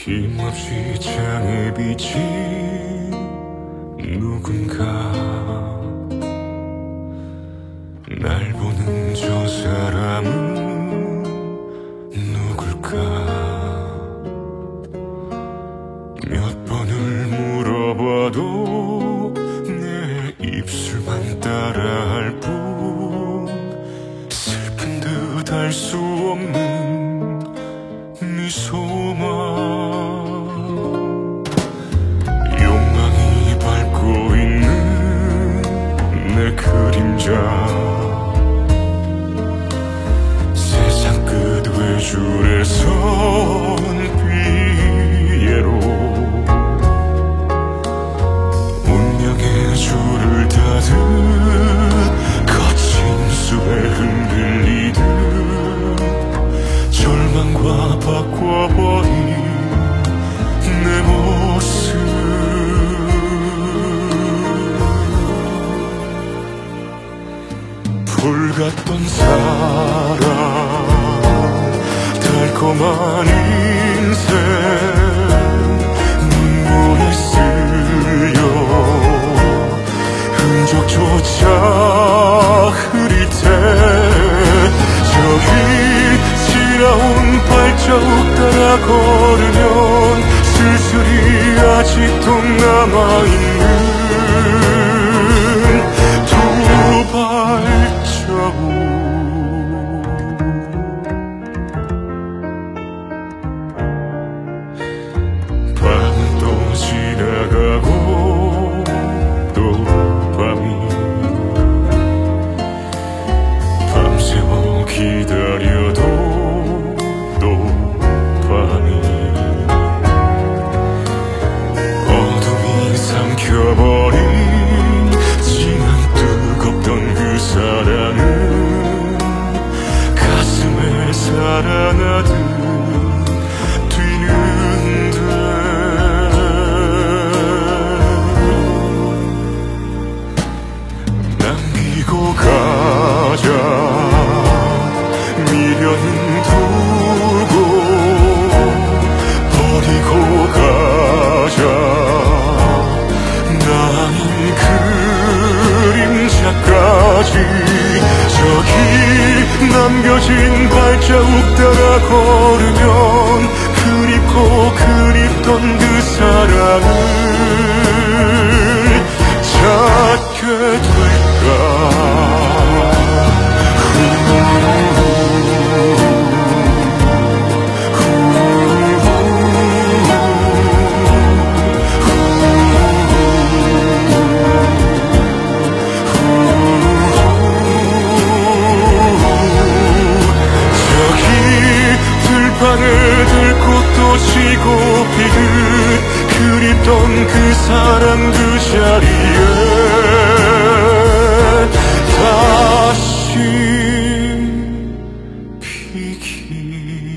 힘없이 창에 비친 누군가, 날 보는 저 사람은 누굴까. 몇 번을 물어봐도 내 입술만 따라할 뿐, 슬픈 듯 알 수 없는 미소만. 욕망이 밟고 있는 내 그림자, 세상 끝 외줄에 선 피에로, 운명의 줄을 타듯 거친 숲에 흔들리듯 절망과 바꿔버린 내 모습. 불 같던 사랑, 달콤한 인생, 눈물에 쓸려 흔적조차 흐릴 때, 저기 지나온 발자국 따라 걸으면 쓸쓸히 아직도 남아있는 두 발자국. 밤은 또 지나가고 또 밤이, 밤새워 기다려도 또 밤이, 어둠이 삼켜버린 지난 뜨겁던 그 사랑은 가슴에 살아나듯 뛰는데, 남기고 가자 미련은 두고, 버리고 가자 나 아닌 그림자까지. 저기 남겨진 발자국 따라 걸으면 그립고 그립던 그 사랑을 찾게 될까. 들판을 들고 또 지고 피듯 그립던 그 사랑 그 자리에 다시 피기.